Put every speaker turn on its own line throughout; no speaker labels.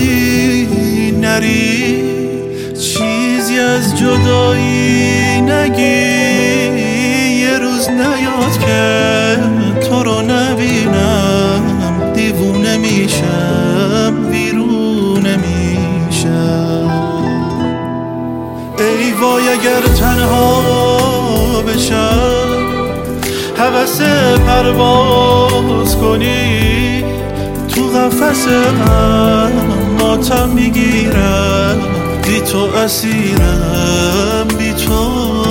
جدایی نری، چیزی از جدایی نگی. یه روز نیاد که تو رو نبینم، دیوونه میشم، ویرونه میشم. ای وای اگر تنها بشم، هوس پرواز کنی تو قفس من، ماتم میگیرم، بی تو اسیرم، بی تو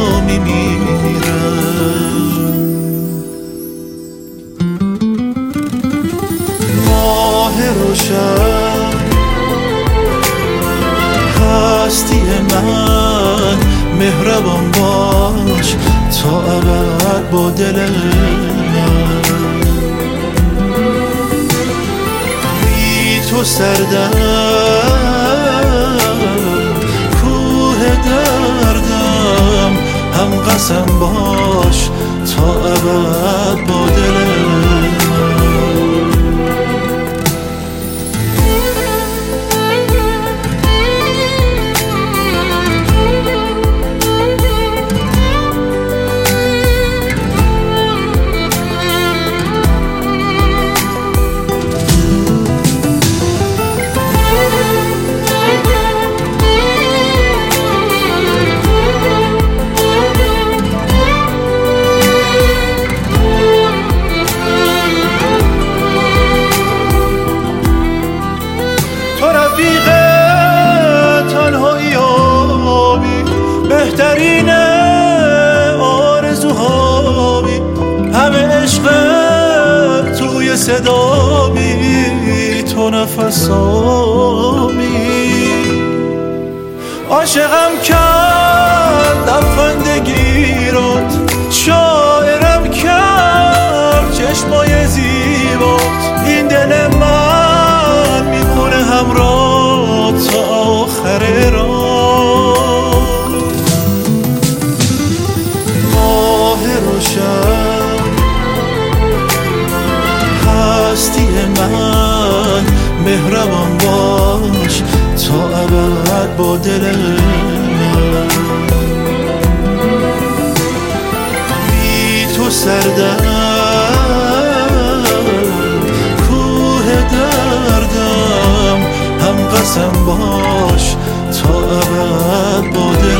میمیرم. ماه روشن هستی من، مهربان باش تا ابد با دل من. بی تو سردم کوه دردم، هم قسم باش تا ابد با دل من. بهترین آرزوهامی، همه عشق توی صدامی، تو نفسامی. عاشقم کرد لبخندگیرات، شاعرم کرد چشمای زیبات. این دل من میکنه همراه تا آخر راه. هستی من، مهربان باش تا ابد با دل من. بی تو سردم کوه دردم، هم قسم باش تا ابد با دل